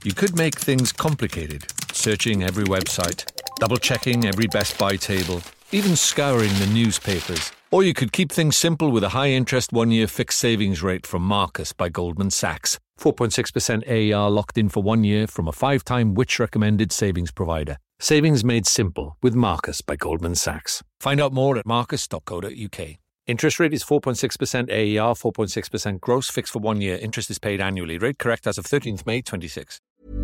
You could make things complicated, searching every website, double-checking every Best Buy table, even scouring the newspapers. Or you could keep things simple with a high-interest one-year fixed savings rate from Marcus by Goldman Sachs. 4.6% AER locked in for 1 year from a 5-time Which-recommended savings provider. Savings made simple with Marcus by Goldman Sachs. Find out more at marcus.co.uk. Interest rate is 4.6% AER, 4.6% gross, fixed for 1 year. Interest is paid annually. Rate correct as of 13th May 26.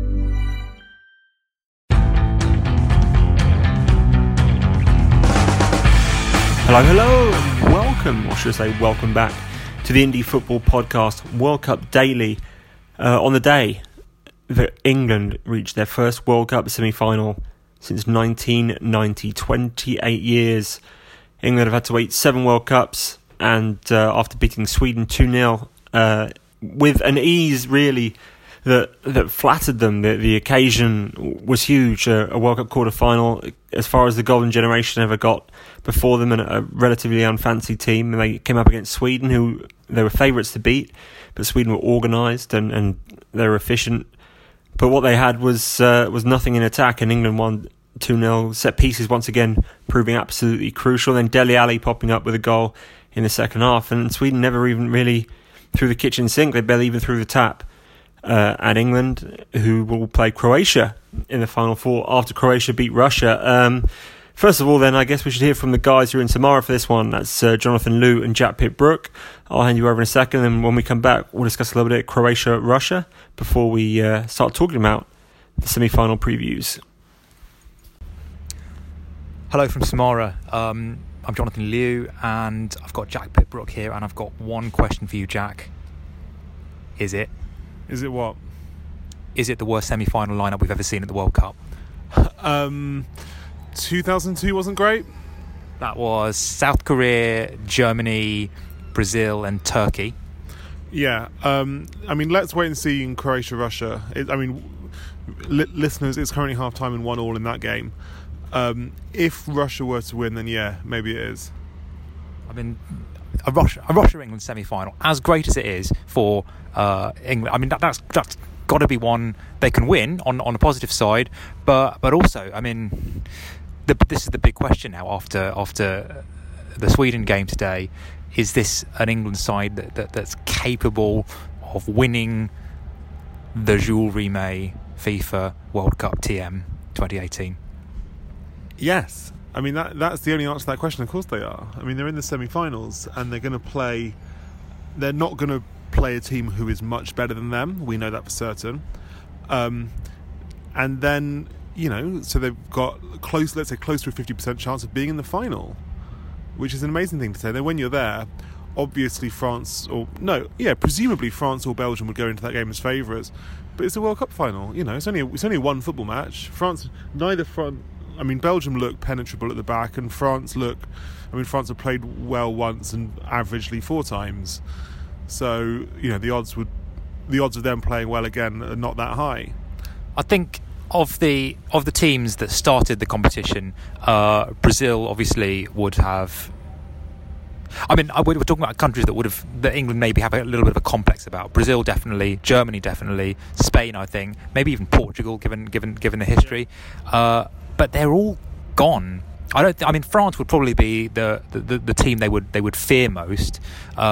Hello, and welcome, or should I say welcome back, to the Indie Football Podcast World Cup Daily. On the day that England reached their first World Cup semi-final since 1990, 28 years. England have had to wait 7 World Cups, and after beating Sweden 2-0, with an ease really that flattered them. The occasion was huge, a World Cup quarter-final as far as the golden generation ever got before them, and a relatively unfancy team. And they came up against Sweden, who they were favourites to beat, but Sweden were organised and they were efficient. But what they had was nothing in attack, and England won 2-0. Set pieces once again proving absolutely crucial. Then Dele Alli popping up with a goal in the second half, and Sweden never even really threw the kitchen sink. They barely even threw the tap at England, who will play Croatia in the Final Four after Croatia beat Russia. First of all, then, I guess we should hear from the guys who are in Samara for this one. That's Jonathan Liu and Jack Pitt-Brooke. I'll hand you over in a second, and when we come back, we'll discuss a little bit of Croatia-Russia before we start talking about the semi-final previews. Hello from Samara. I'm Jonathan Liu, and I've got Jack Pitt-Brooke here, and I've got one question for you, Jack. Is it what? Is it the worst semi-final lineup we've ever seen at the World Cup? 2002 wasn't great. That was South Korea, Germany, Brazil, and Turkey. Yeah. I mean, let's wait and see in Croatia-Russia. Listeners, it's currently half-time and 1-1 in that game. If Russia were to win, then yeah, maybe it is. I mean, a Russia-England semi-final, as great as it is for England, I mean, that's got to be one they can win on a positive side, but also, I mean, this is the big question now after the Sweden game today. Is this an England side that's capable of winning the Jules Rimet FIFA World Cup TM 2018? Yes. I mean, that's the only answer to that question. Of course they are. I mean, they're in the semi-finals, and they're going to play... They're not going to play a team who is much better than them. We know that for certain. And then, so they've got close to a 50% chance of being in the final, which is an amazing thing to say. Then when you're there, obviously presumably France or Belgium would go into that game as favourites, but it's a World Cup final. It's only one football match. Belgium look penetrable at the back, and France have played well once and averagely 4 times. So, the odds of them playing well again are not that high. I think of the teams that started the competition, Brazil obviously would have. I mean, we're talking about countries that England maybe have a little bit of a complex about. Brazil definitely, Germany definitely, Spain I think, maybe even Portugal given the history. But they're all gone. France would probably be the team they would fear most.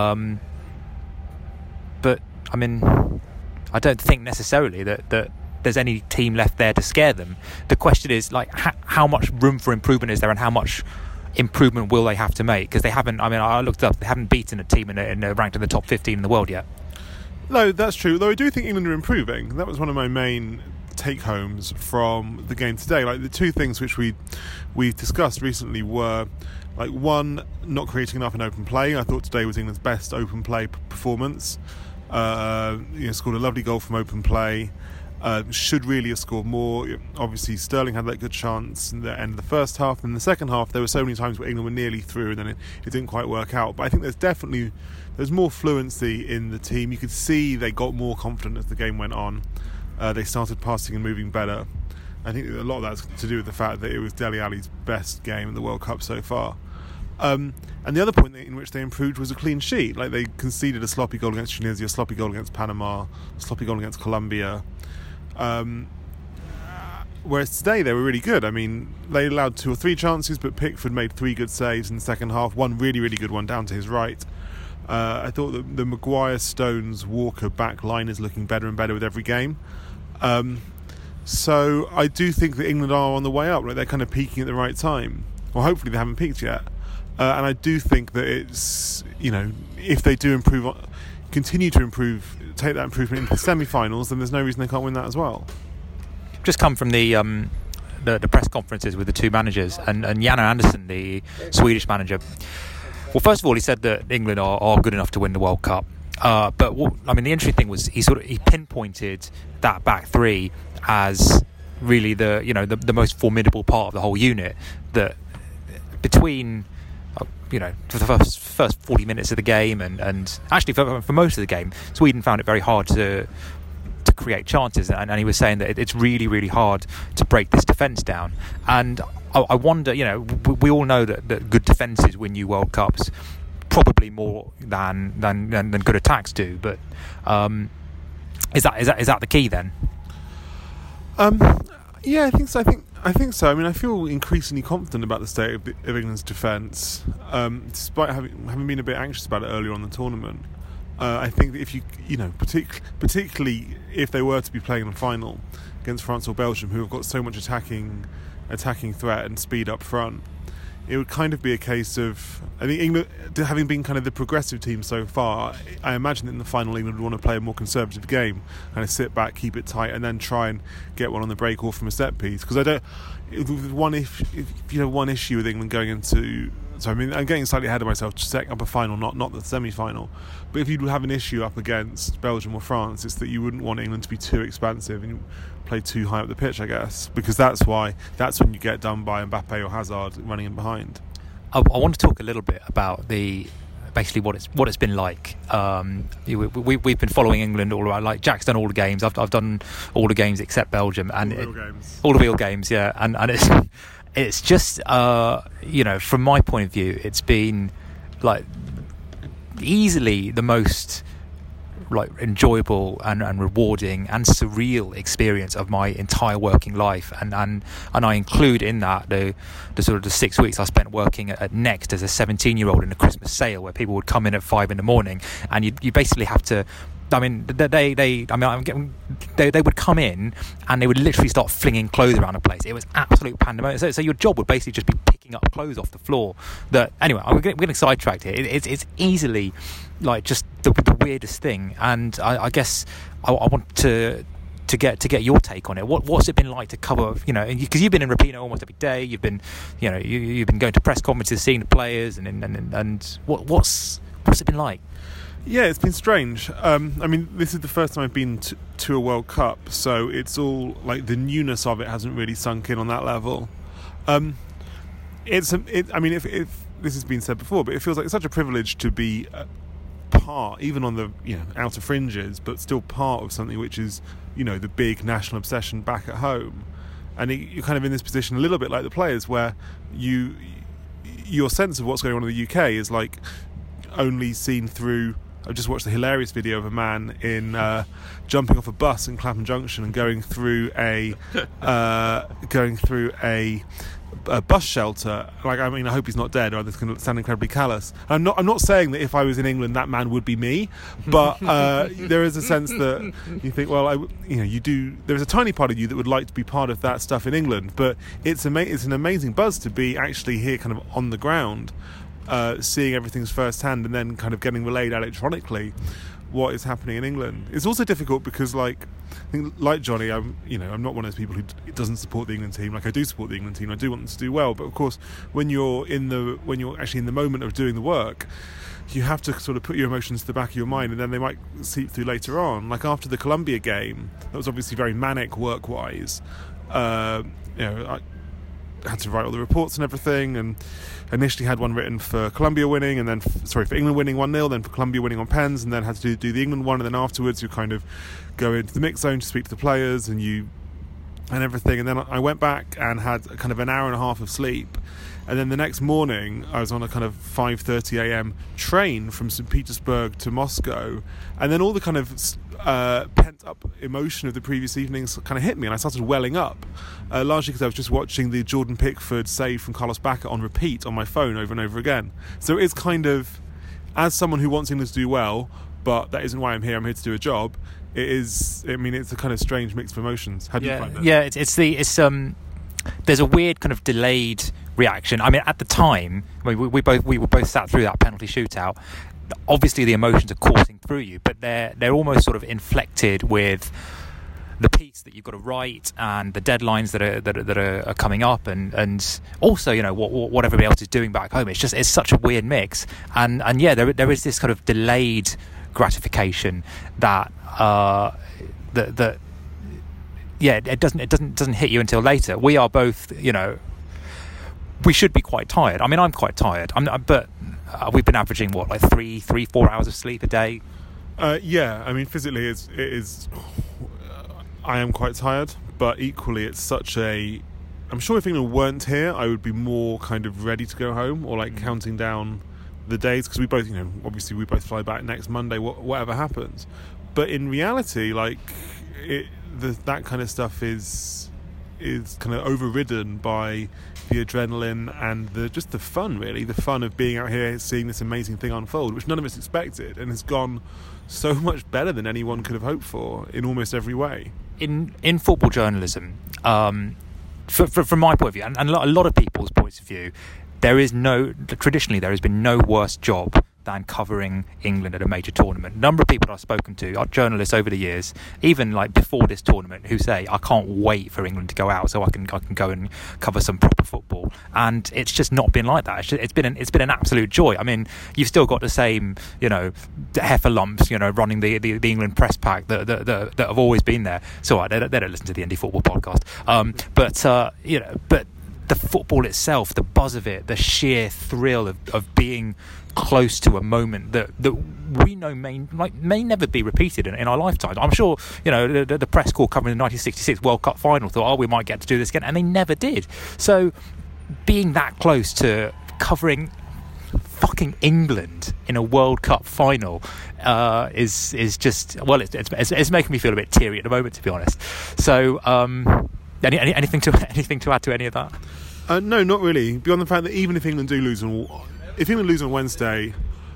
But I mean, I don't think necessarily that there's any team left there to scare them. The question is, like, how much room for improvement is there, and how much improvement will they have to make? Because they haven't. I mean, I looked up; they haven't beaten a team ranked in the top 15 in the world yet. No, that's true. Though I do think England are improving. That was one of my main take-homes from the game today. Like, the two things which we discussed recently were, like, one, not creating enough in open play. I thought today was England's best open play performance. Scored a lovely goal from open play. Should really have scored more. Obviously, Sterling had that good chance in the end of the first half. In the second half, there were so many times where England were nearly through, and then it didn't quite work out. But I think there's more fluency in the team. You could see they got more confident as the game went on. They started passing and moving better. I think a lot of that's to do with the fact that it was Dele Alli's best game in the World Cup so far. And the other point in which they improved was a clean sheet. Like, they conceded a sloppy goal against Tunisia, a sloppy goal against Panama, a sloppy goal against Colombia. Whereas today they were really good. I mean, they allowed 2 or 3 chances, but Pickford made 3 good saves in the second half. One really, really good one down to his right. I thought that the Maguire, Stones, Walker back line is looking better and better with every game. So I do think that England are on the way up. Like, they're kind of peaking at the right time. Well, hopefully they haven't peaked yet. And I do think that it's, if they do continue to improve, take that improvement into the semi-finals, then there's no reason they can't win that as well. Just come from the press conferences with the two managers, and Jan Andersson, the Swedish manager. Well, first of all, he said that England are good enough to win the World Cup. But the interesting thing was he pinpointed that back three as really the most formidable part of the whole unit. That between for the first 40 minutes of the game and actually for most of the game, Sweden found it very hard to create chances, and he was saying that it's really, really hard to break this defence down. And I wonder, we all know that good defences win you World Cups, probably more than good attacks do. But is that the key then? Yeah, I think so. I think so. I mean, I feel increasingly confident about the state of England's defence, despite having been a bit anxious about it earlier on in the tournament. I think that if particularly if they were to be playing in the final against France or Belgium, who have got so much attacking threat and speed up front, it would kind of be a case of, I think England, having been kind of the progressive team so far, I imagine that in the final England would want to play a more conservative game, kind of sit back, keep it tight, and then try and get one on the break or from a set piece. Because if you have one issue with England going into, so I mean, I'm getting slightly ahead of myself, just setting up a final, not the semi-final. But if you have an issue up against Belgium or France, it's that you wouldn't want England to be too expansive and play too high up the pitch, I guess, because that's when you get done by Mbappe or Hazard running in behind. I want to talk a little bit about basically what it's been like. We've been following England all around. Like, Jack's done all the games. I've done all the games except Belgium, and all the real games, yeah. And it's just from my point of view, it's been like easily the most like enjoyable and rewarding and surreal experience of my entire working life, and I include in that the sort of the 6 weeks I spent working at Next as a 17-year-old in a Christmas sale, where people would come in at 5 a.m, and you basically have to. I mean, they would come in and they would literally start flinging clothes around the place. It was absolute pandemonium. So your job would basically just be picking up clothes off the floor. Anyway, we're getting sidetracked here. It's easily like just the weirdest thing. And I guess I want to get your take on it. What's it been like to cover? Because you've been in Rapinoe almost every day. You've been you've been going to press conferences, seeing the players, and what's it been like? Yeah, it's been strange. I mean, this is the first time I've been to a World Cup, so it's all like the newness of it hasn't really sunk in on that level. I mean, if this has been said before, but it feels like it's such a privilege to be part, even on the outer fringes, but still part of something which is the big national obsession back at home. And you're kind of in this position a little bit like the players, where your sense of what's going on in the UK is like only seen through. I just watched a hilarious video of a man in jumping off a bus in Clapham Junction and going through a bus shelter. Like, I mean, I hope he's not dead, or this can sound incredibly callous. I'm not saying that if I was in England, that man would be me, but there is a sense that you think, well, you do. There's a tiny part of you that would like to be part of that stuff in England, but it's an amazing buzz to be actually here, kind of on the ground. Seeing everything's first hand and then kind of getting relayed electronically what is happening in England. It's also difficult because, like, I think, like Johnny, I'm not one of those people who doesn't support the England team. Like, I do support the England team. I do want them to do well, but of course, when you're actually in the moment of doing the work, you have to sort of put your emotions to the back of your mind, and then they might seep through later on. Like after the Colombia game, that was obviously very manic work-wise. I had to write all the reports and everything, and initially had one written for Colombia winning, and then for England winning 1-0, then for Colombia winning on pens, and then had to do the England one, and then afterwards you kind of go into the mix zone to speak to the players and everything. And then I went back and had kind of an hour and a half of sleep, and then the next morning I was on a kind of 5:30 a.m. train from St. Petersburg to Moscow, and then all the kind of pent up emotion of the previous evenings kind of hit me, and I started welling up, largely because I was just watching the Jordan Pickford save from Carlos Bacca on repeat on my phone over and over again. So it's kind of, as someone who wants England to do well, but that isn't why I'm here. I'm here to do a job. It is. I mean, it's a kind of strange mix of emotions. How do you find that? Yeah, there's a weird kind of delayed reaction. I mean, at the time, we were both sat through that penalty shootout. Obviously, the emotions are coursing through you, but they're almost sort of inflected with the piece that you've got to write and the deadlines that are coming up, and also, you know, what everybody else is doing back home. It's such a weird mix, and yeah, there is this kind of delayed gratification that it doesn't hit you until later. We are both, you know, we should be quite tired. I mean, I'm quite tired. But we've been averaging like 4 hours of sleep a day. Yeah, I mean, physically, it is. I am quite tired, but equally, it's such a. I'm sure if England weren't here, I would be more kind of ready to go home, or like counting down the days, because we both, you know, obviously we both fly back next Monday, whatever happens. But in reality, like that kind of stuff is kind of overridden by the adrenaline and just the fun, really, the fun of being out here, seeing this amazing thing unfold, which none of us expected, and has gone so much better than anyone could have hoped for in almost every way. In football journalism, from my point of view, and a lot of people's points of view, traditionally there has been no worse job than covering England at a major tournament. A number of people I've spoken to, journalists over the years, even like before this tournament, who say, I can't wait for England to go out so I can go and cover some proper football. And it's just not been like that. It's been an absolute joy. I mean, you've still got the same, you know, heifer lumps, you know, running the England press pack that have always been there. So they don't listen to the Indie Football podcast. But the football itself, the buzz of it, the sheer thrill of being close to a moment that we know may never be repeated in our lifetimes. I'm sure, you know, the press corps covering the 1966 World Cup final thought, we might get to do this again, and they never did. So being that close to covering fucking England in a World Cup final is just, well, it's making me feel a bit teary at the moment, to be honest. So anything to add to any of that? No, not really. Beyond the fact that even if England do lose if England lose on Wednesday,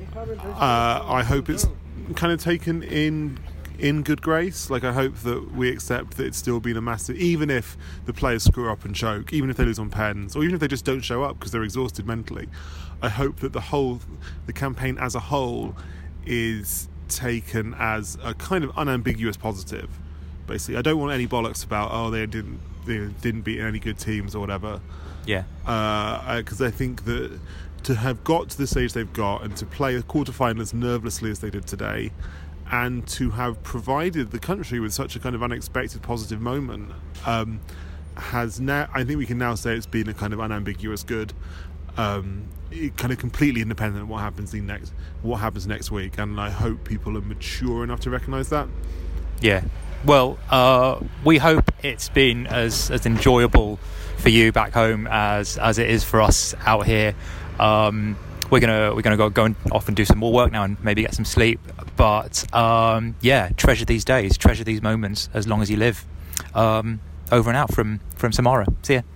I hope it's kind of taken in good grace. Like, I hope that we accept that it's still been a massive, even if the players screw up and choke, even if they lose on pens, or even if they just don't show up because they're exhausted mentally, I hope that the campaign as a whole is taken as a kind of unambiguous positive. Basically, I don't want any bollocks about they didn't beat any good teams or whatever. Yeah. Because I think that to have got to the stage they've got and to play a quarterfinal as nervously as they did today, and to have provided the country with such a kind of unexpected positive moment, has now, I think we can now say it's been a kind of unambiguous good, kind of completely independent of what happens next week. And I hope people are mature enough to recognise that. Yeah. Well, we hope it's been as enjoyable for you back home as it is for us out here. We're gonna go and off and do some more work now and maybe get some sleep. But treasure these days, treasure these moments as long as you live. Over and out from Samara. See ya.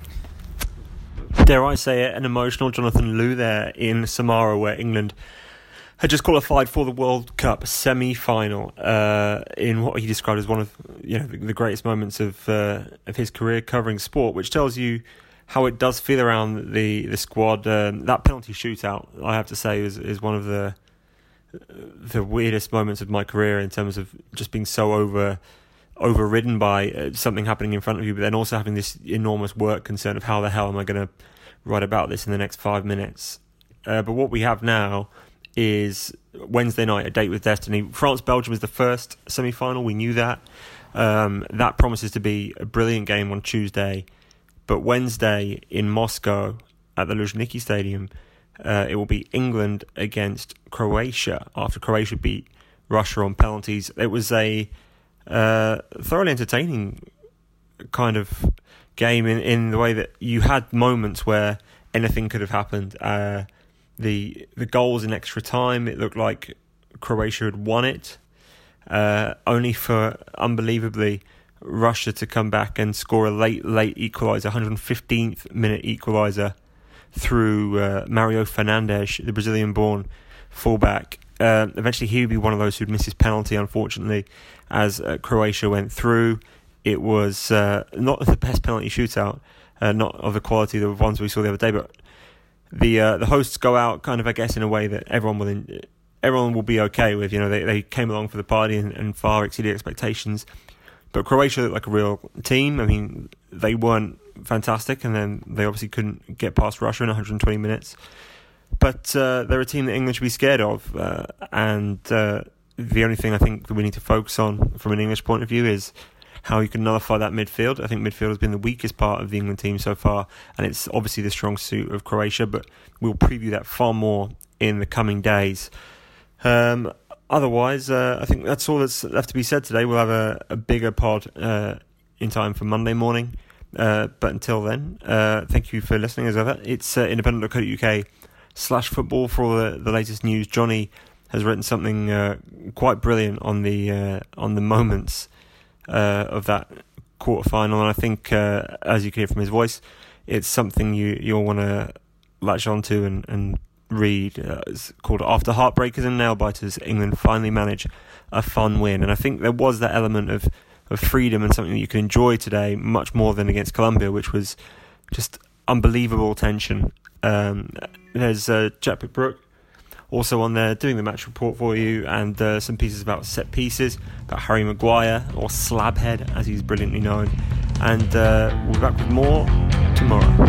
Dare I say it, an emotional Jonathan Liew there in Samara, where England had just qualified for the World Cup semi-final in what he described as one of the greatest moments of his career covering sport, which tells you how it does feel around the squad. That penalty shootout, I have to say, is one of the weirdest moments of my career in terms of just being so overridden by something happening in front of you, but then also having this enormous work concern of how the hell am I going to write about this in the next 5 minutes. But what we have now is Wednesday night, a date with destiny. France-Belgium is the first semi-final. We knew that. That promises to be a brilliant game on Tuesday. But Wednesday in Moscow at the Luzhniki Stadium, it will be England against Croatia after Croatia beat Russia on penalties. It was a thoroughly entertaining kind of game in the way that you had moments where anything could have happened. The goals in extra time, it looked like Croatia had won it. only for, unbelievably, Russia to come back and score a late equaliser, 115th minute equaliser through Mario Fernandes, the Brazilian-born fullback. Eventually he would be one of those who'd miss his penalty, unfortunately, as Croatia went through. It was not the best penalty shootout, not of the quality of the ones we saw the other day, but the hosts go out kind of, I guess, in a way that everyone will be okay with. You know, they came along for the party and far exceeded expectations. But Croatia looked like a real team. I mean, they weren't fantastic, and then they obviously couldn't get past Russia in 120 minutes. But they're a team that England should be scared of, and the only thing I think that we need to focus on from an English point of view is how you can nullify that midfield. I think midfield has been the weakest part of the England team so far, and it's obviously the strong suit of Croatia, but we'll preview that far more in the coming days. Otherwise, I think that's all that's left to be said today. We'll have a bigger pod in time for Monday morning. But until then, thank you for listening as ever. It's independent.co.uk/football for all the latest news. Johnny has written something quite brilliant on the moments of that quarter-final, and I think, as you can hear from his voice, it's something you'll want to latch onto and read. It's called After Heartbreakers and Nail-Biters, England finally manage a fun win. And I think there was that element of freedom and something that you can enjoy today much more than against Colombia, which was just unbelievable tension. There's Jack Pitt-Brooke also on there doing the match report for you, and some pieces about set pieces, about Harry Maguire, or Slabhead as he's brilliantly known. And we'll be back with more tomorrow.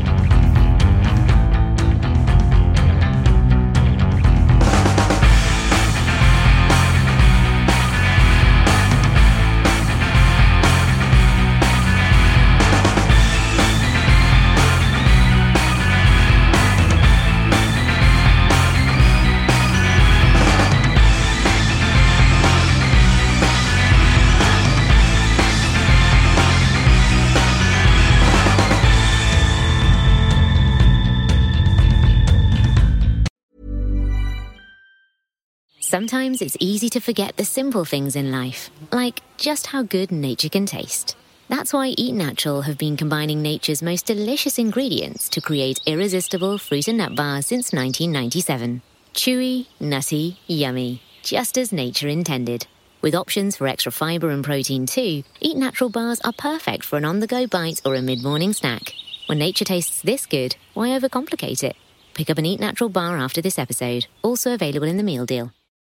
Sometimes it's easy to forget the simple things in life, like just how good nature can taste. That's why Eat Natural have been combining nature's most delicious ingredients to create irresistible fruit and nut bars since 1997. Chewy, nutty, yummy, just as nature intended. With options for extra fibre and protein too, Eat Natural bars are perfect for an on-the-go bite or a mid-morning snack. When nature tastes this good, why overcomplicate it? Pick up an Eat Natural bar after this episode, also available in the meal deal.